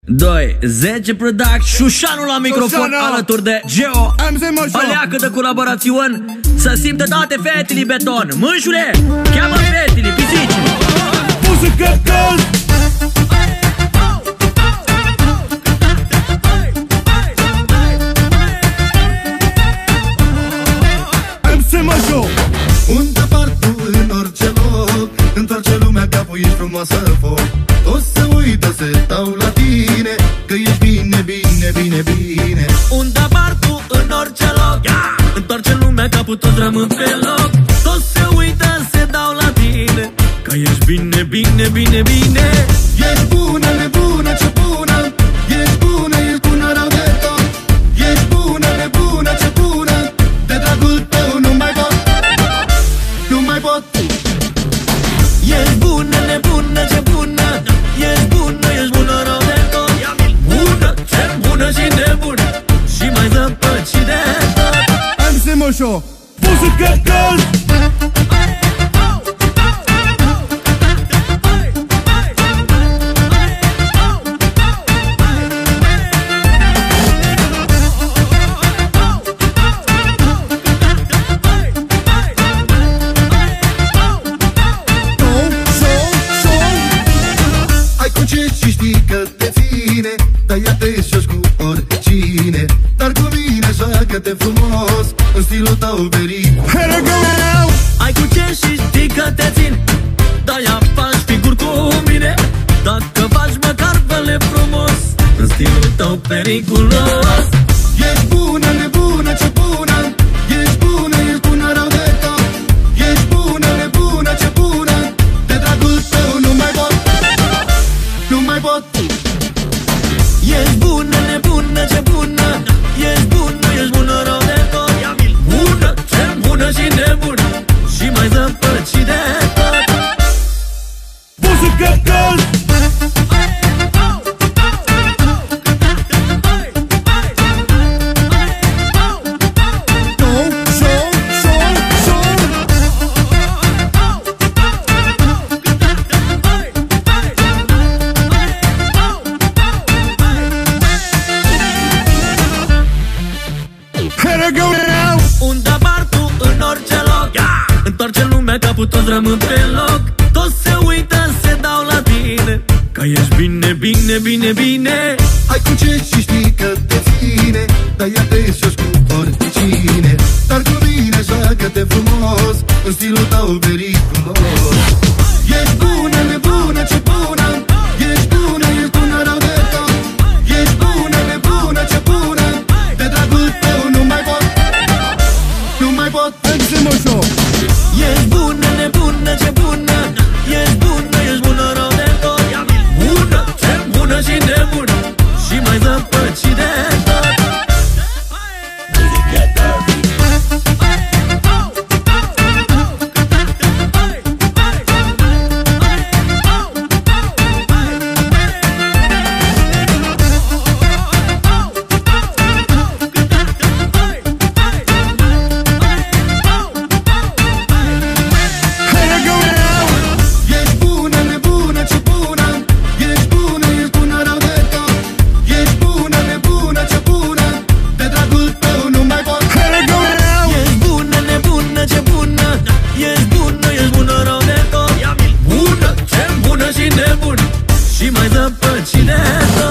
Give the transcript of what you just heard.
2, 10 Product, Șușanu la microfon alături de Geo. Aleacă de colaborațiuni să simtă toate fetele beton. Mânșule, cheamă fetele, pisicile. Muzică căld. MC Major. Unde par tu în orice loc, întoarce lumea capul, ești frumoasă foc. Toți se uită, se dau la tine, că ești bine, bine, bine, bine. Unde apar tu în orice loc, întoarce lumea capul, toți rămân pe loc. Toți se uită, se dau la tine, că ești bine, bine, bine, bine. Ești bună, nebună, ce bună. Ești bună, ești bună, rău de tot. Ești bună, nebună, ce bună. De dragul tău nu mai pot, nu mai pot. Ești bună, nebună, ce bună. Ești bună, ești bună, rău de tot. Bună, ce bună și nebună, și mai zăpăcit de tot. MC Major. Muzică căld. Și știi că te ține, dar ea te joci cu oricine. Dar cu mine joacă-te frumos, în stilul tău verit. Ai cu ce și știi că te țin, dar ea faci figuri cu mine. Dacă faci măcar fă-le frumos, în stilul tău periculos. Ești bună, nebună, ce bună. Ești bună, ești bună, rău de tot. Ești bună, nebună, ce bună. De dragul tău nu mai pot, nu mai pot. Ești bună, nebună, ce bună. Ești bună, ești bună, rău de tot. Bună, ce bună și nebună, și mai zăpăcit de tot. Muzică căld. Unde apar tu în orice loc, întoarce lumea capul, toți rămân pe loc. Toți se uită, se dau la tine, că ești bine, bine, bine, bine. Ai cu ce și știi că te ține, dar ea te joci cu oricine. Dar cu mine joacă-te frumos, în stilul tău periculos. Ești bună, nebună, ce bună. Ești bună, ești bună, rău de tot. Ești bună, nebună, ce bună. De dragul tău nu mai pot, nu mai pot. MC Major. Ești bună, nebună, ce bună. Ești bună, ești bună, rău de tot. Bună, ce bună și nebună, și mai zăpăcit de tot. Ești bună, nebună, ce bună. Ești bună, ești bună, rău de tot. Ești bună, nebună, ce bună. De dragul tău nu mai pot. Ești bună, nebună, ce bună. Ești bună, ești bună, rău de tot. Bună, ce bună și nebună, și mai zăpăcit de tot.